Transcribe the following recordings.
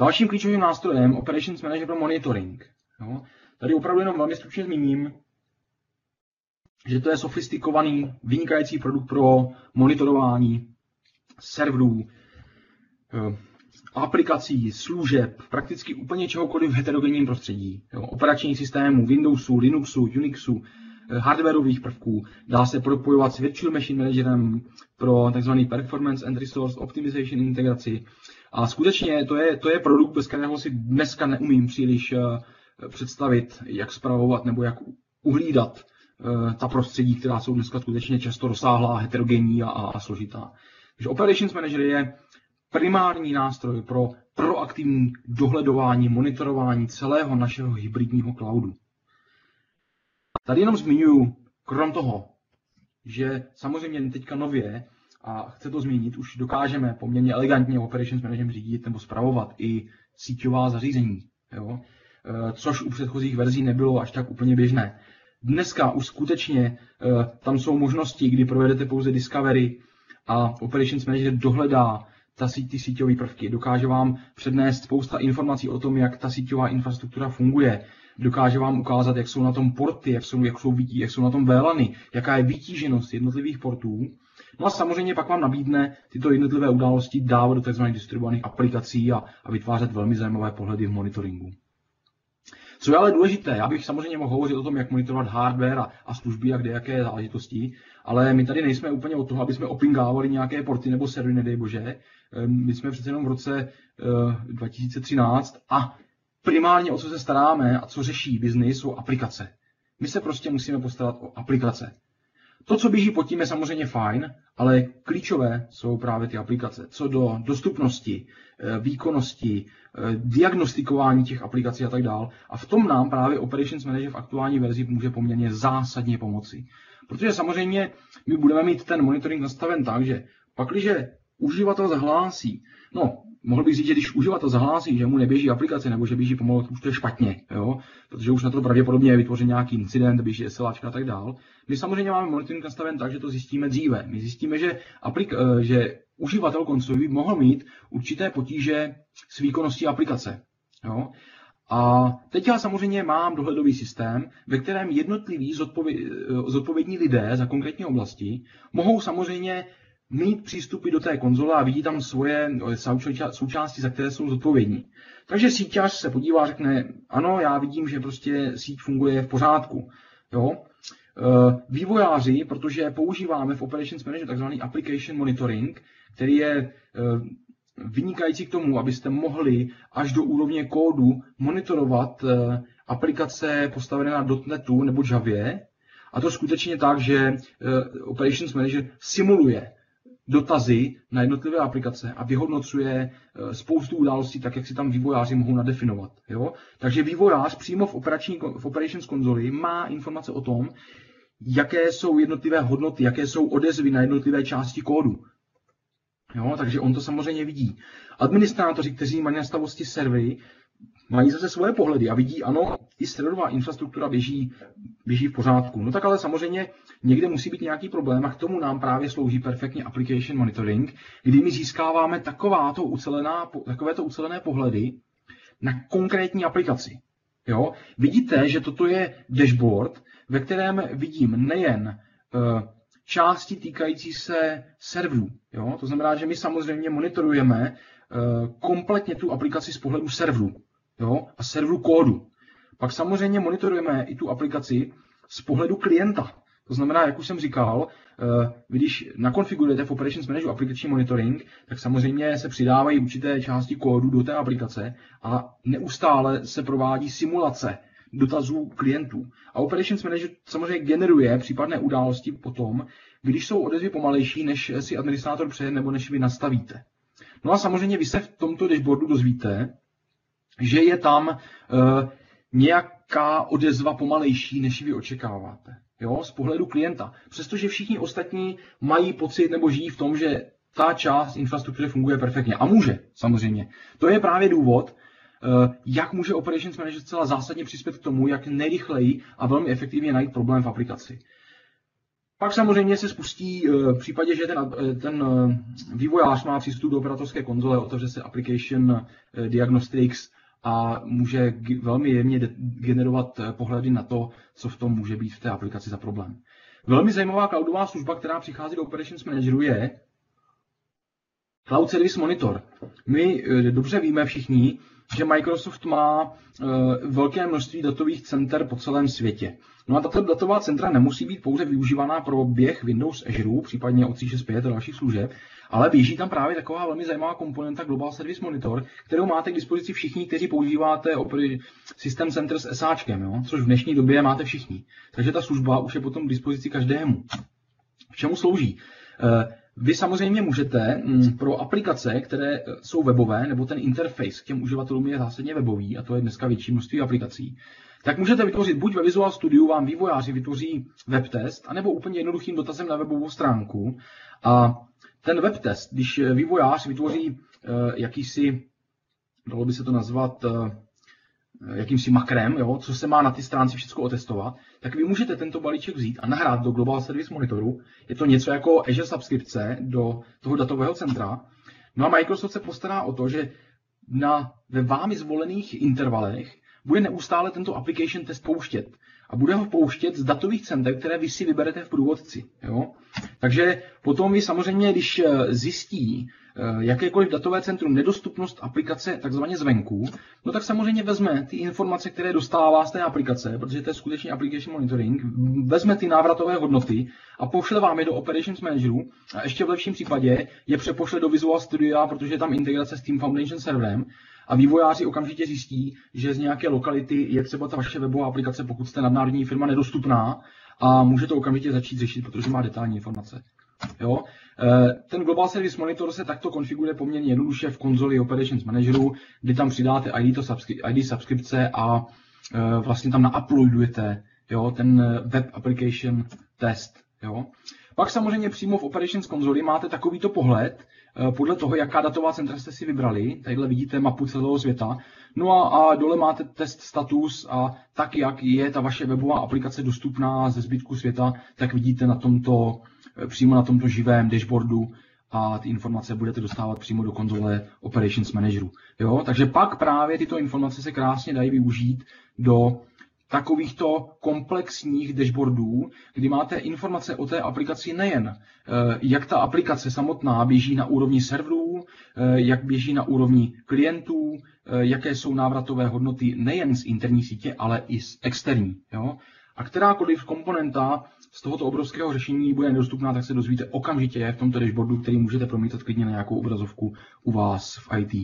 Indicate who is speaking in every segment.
Speaker 1: Dalším klíčovým nástrojem Operations Manager pro monitoring. Jo. Tady opravdu jenom velmi stručně zmíním, že to je sofistikovaný, vynikající produkt pro monitorování serverů, aplikací, služeb, prakticky úplně čehokoliv v heterogenním prostředí. Jo. Operačních systémů, Windowsu, Linuxu, Unixu, hardwareových prvků. Dá se propojovat s Virtual Machine Managerem pro tzv. Performance and Resource Optimization integraci. A skutečně to je produkt, bez kterého si dneska neumím příliš představit, jak spravovat nebo jak uhlídat ta prostředí, která jsou dneska skutečně často rozsáhlá, heterogenní a složitá. Takže Operations Manager je primární nástroj pro proaktivní dohledování, monitorování celého našeho hybridního cloudu. Tady jenom zmiňuji, krom toho, že samozřejmě teďka nově, a chce to zmínit, už dokážeme poměrně elegantně Operations Manager řídit nebo spravovat i síťová zařízení, jo? Což u předchozích verzí nebylo až tak úplně běžné. Dneska už skutečně tam jsou možnosti, kdy provedete pouze Discovery a Operations Manager dohledá ty síťové prvky. Dokáže vám přednést spousta informací o tom, jak ta síťová infrastruktura funguje. Dokáže vám ukázat, jak jsou na tom porty, jak jsou na tom VLANy, jaká je vytíženost jednotlivých portů. No a samozřejmě pak vám nabídne tyto jednotlivé události dávat do tzv. Distribuovaných aplikací a vytvářet velmi zajímavé pohledy v monitoringu. Co je ale důležité, já bych samozřejmě mohl hovořit o tom, jak monitorovat hardware a služby a kdejaké záležitosti, ale my tady nejsme úplně od toho, aby jsme opingávali nějaké porty nebo servery, nedej bože. My jsme přece jenom v roce 2013 a primárně o co se staráme a co řeší biznis, jsou aplikace. My se prostě musíme postarat o aplikace. To, co běží pod tím, je samozřejmě fajn, ale klíčové jsou právě ty aplikace. Co do dostupnosti, výkonnosti, diagnostikování těch aplikací a tak dále. A v tom nám právě Operations Manager v aktuální verzi může poměrně zásadně pomoci. Protože samozřejmě my budeme mít ten monitoring nastaven tak, že pakliže uživatel zahlásí, mohl bych říct, že když uživatel zahlásí, že mu neběží aplikace nebo že běží pomalu, už to je špatně, jo? Protože už na to pravděpodobně je vytvořen nějaký incident, běží SLAčka a tak dál. My samozřejmě máme monitoring nastaven tak, že to zjistíme dříve. My zjistíme, že uživatel koncový mohl mít určité potíže s výkonností aplikace. Jo? A teď já samozřejmě mám dohledový systém, ve kterém jednotliví zodpovědní lidé za konkrétní oblasti mohou samozřejmě mít přístupy do té konzole a vidí tam svoje součásti, za které jsou zodpovědní. Takže síťař se podívá a řekne, ano, já vidím, že prostě síť funguje v pořádku. Jo? Vývojáři, protože používáme v Operations Manager takzvaný Application Monitoring, který je vynikající k tomu, abyste mohli až do úrovně kódu monitorovat aplikace postavené na .NETu nebo Javě. A to skutečně tak, že Operations Manager simuluje dotazy na jednotlivé aplikace a vyhodnocuje spoustu událostí tak, jak si tam vývojáři mohou nadefinovat. Jo? Takže vývojář přímo v Operations konzoli má informace o tom, jaké jsou jednotlivé hodnoty, jaké jsou odezvy na jednotlivé části kódu. Jo? Takže on to samozřejmě vidí. Administrátoři, kteří mají na starosti servery, mají zase svoje pohledy a vidí, ano, i serverová infrastruktura běží v pořádku. No tak ale samozřejmě někde musí být nějaký problém a k tomu nám právě slouží perfektně Application Monitoring, kdy my získáváme takovéto ucelené pohledy na konkrétní aplikaci. Jo? Vidíte, že toto je dashboard, ve kterém vidím nejen části týkající se serverů. Jo? To znamená, že my samozřejmě monitorujeme kompletně tu aplikaci z pohledu serverů. Jo? A serveru kódu. Pak samozřejmě monitorujeme i tu aplikaci z pohledu klienta. To znamená, jak už jsem říkal, když nakonfigurujete v Operations Manageru aplikační monitoring, tak samozřejmě se přidávají určité části kódu do té aplikace a neustále se provádí simulace dotazů klientů. A Operations Manager samozřejmě generuje případné události potom, když jsou odezvy pomalejší, než si administrátor přeje nebo než vy nastavíte. No a samozřejmě vy se v tomto dashboardu dozvíte, že je tam nějaká odezva pomalejší, než vy očekáváte. Jo, z pohledu klienta. Přestože všichni ostatní mají pocit nebo žijí v tom, že ta část infrastruktury funguje perfektně. A může, samozřejmě. To je právě důvod, jak může Operations Manager zcela zásadně přispět k tomu, jak nejrychleji a velmi efektivně najít problém v aplikaci. Pak samozřejmě se spustí v případě, že ten vývojář má přístup do operátorské konzole, otevře se Application Diagnostics a může velmi jemně generovat pohledy na to, co v tom může být v té aplikaci za problém. Velmi zajímavá cloudová služba, která přichází do Operations Manageru, je Cloud Service Monitor. My dobře víme všichni, že Microsoft má velké množství datových center po celém světě. No a tato datová centra nemusí být pouze využívaná pro běh Windows Azure, případně od 365 a dalších služeb, ale běží tam právě taková velmi zajímavá komponenta Global Service Monitor, kterou máte k dispozici všichni, kteří používáte System Center s SAčkem, jo? Což v dnešní době máte všichni. Takže ta služba už je potom k dispozici každému. K čemu slouží? Vy samozřejmě můžete pro aplikace, které jsou webové, nebo ten interface k těm uživatelům je zásadně webový, a to je dneska větší množství aplikací, tak můžete vytvořit buď ve Visual Studio vám vývojáři vytvoří webtest, anebo úplně jednoduchým dotazem na webovou stránku. A ten webtest, když vývojář vytvoří jakýsi, dalo by se to nazvat, jakýmsi makrem, jo, co se má na ty stránce všechno otestovat, tak vy můžete tento balíček vzít a nahrát do Global Service Monitoru. Je to něco jako Azure subskripce do toho datového centra. No a Microsoft se postará o to, že ve vámi zvolených intervalech bude neustále tento application test pouštět. A bude ho pouštět z datových center, které vy si vyberete v průvodci. Jo? Takže potom vy samozřejmě, když zjistí jakékoliv datové centrum nedostupnost aplikace takzvaně zvenku, no tak samozřejmě vezme ty informace, které dostává z té aplikace, protože to je skutečně application monitoring, vezme ty návratové hodnoty a pošle vám je do Operations Manageru a ještě v lepším případě je přepošle do Visual Studia, protože je tam integrace s Team Foundation serverem a vývojáři okamžitě zjistí, že z nějaké lokality je třeba ta vaše webová aplikace, pokud jste nadnárodní firma, nedostupná a může to okamžitě začít řešit, protože má detailní informace. Jo? Ten Global Service Monitor se takto konfiguruje poměrně jednoduše v konzoli Operations Manageru, kdy tam přidáte ID subskripce a vlastně tam nauploadujete, jo, ten web application test. Jo? Pak samozřejmě přímo v Operations konzoli máte takovýto pohled, podle toho, jaká datová centra jste si vybrali. Tadyhle vidíte mapu celého světa. No a dole máte test status a tak, jak je ta vaše webová aplikace dostupná ze zbytku světa, tak vidíte přímo na tomto živém dashboardu a ty informace budete dostávat přímo do konzole Operations Manageru. Jo? Takže pak právě tyto informace se krásně dají využít do takovýchto komplexních dashboardů, kdy máte informace o té aplikaci nejen, jak ta aplikace samotná běží na úrovni serverů, jak běží na úrovni klientů, jaké jsou návratové hodnoty nejen z interní sítě, ale i z externí. Jo? A kterákoliv komponenta z tohoto obrovského řešení bude nedostupná, tak se dozvíte okamžitě v tomto dashboardu, který můžete promítat klidně na nějakou obrazovku u vás v IT.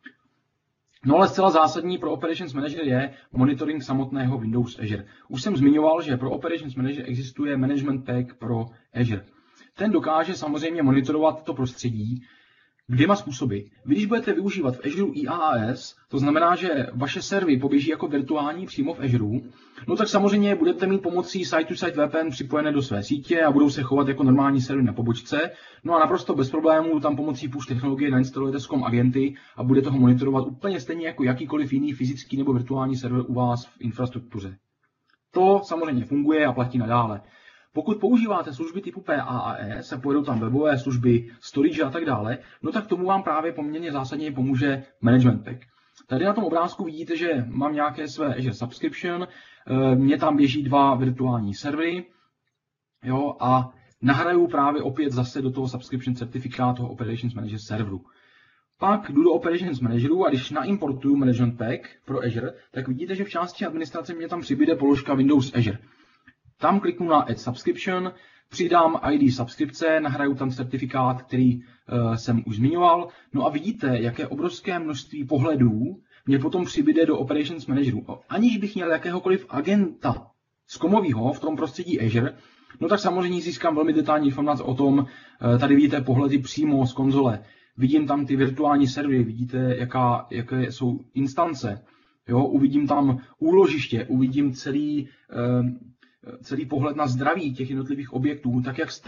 Speaker 1: No ale zcela zásadní pro Operations Manager je monitoring samotného Windows Azure. Už jsem zmiňoval, že pro Operations Manager existuje Management Pack pro Azure. Ten dokáže samozřejmě monitorovat to prostředí dvěma způsoby. Vy, když budete využívat v Azure IaaS, to znamená, že vaše servery poběží jako virtuální přímo v Azure, no tak samozřejmě budete mít pomocí site-to-site VPN připojené do své sítě a budou se chovat jako normální servery na pobočce. No a naprosto bez problémů tam pomocí push technologie nainstalujete SCOM agenty a budete ho monitorovat úplně stejně jako jakýkoliv jiný fyzický nebo virtuální server u vás v infrastruktuře. To samozřejmě funguje a platí nadále. Pokud používáte služby typu PaaS a pojedou tam webové služby, storage a tak dále, no tak tomu vám právě poměrně zásadně pomůže Management Pack. Tady na tom obrázku vidíte, že mám nějaké své Azure Subscription, mně tam běží 2 virtuální servery, jo, a nahraju právě opět zase do toho Subscription certifikátu toho Operations Manager serveru. Pak jdu do Operations Manageru a když naimportuju Management Pack pro Azure, tak vidíte, že v části administrace mě tam přibude položka Windows Azure. Tam kliknu na Add Subscription, přidám ID subskripce, nahraju tam certifikát, který jsem už zmiňoval. No a vidíte, jaké obrovské množství pohledů mě potom přibude do Operations Manageru. Aniž bych měl jakéhokoliv agenta zkomovýho v tom prostředí Azure, no tak samozřejmě získám velmi detailní informace o tom. Tady vidíte pohledy přímo z konzole. Vidím tam ty virtuální servery, vidíte, jaké jsou instance. Jo, uvidím tam úložiště, uvidím celý pohled na zdraví těch jednotlivých objektů, tak jak jste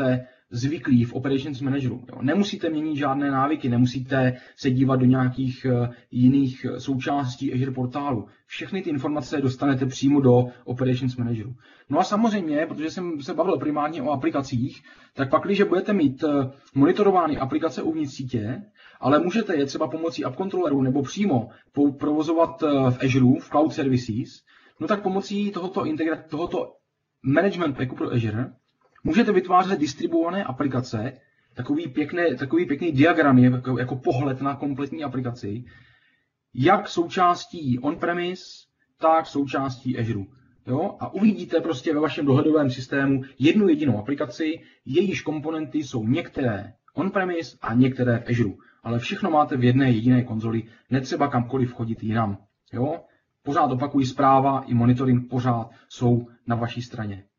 Speaker 1: zvyklí v Operations Manageru. Jo. Nemusíte měnit žádné návyky, nemusíte se dívat do nějakých jiných součástí Azure portálu. Všechny ty informace dostanete přímo do Operations Manageru. No a samozřejmě, protože jsem se bavil primárně o aplikacích, tak pak, když budete mít monitorovány aplikace uvnitř sítě, ale můžete je třeba pomocí App Controlleru nebo přímo provozovat v Azure, v Cloud Services, no tak pomocí tohoto management packu pro Azure můžete vytvářet distribuované aplikace, takový pěkný diagram jako pohled na kompletní aplikaci, jak součástí on-premise, tak součástí Azure. Jo? A uvidíte prostě ve vašem dohledovém systému jednu jedinou aplikaci, jejíž komponenty jsou některé on-premise a některé v Azure. Ale všechno máte v jedné jediné konzoli, netřeba kamkoliv chodit jinam. Jo? Pořád opakuji, zpráva i monitoring pořád jsou na vaší straně.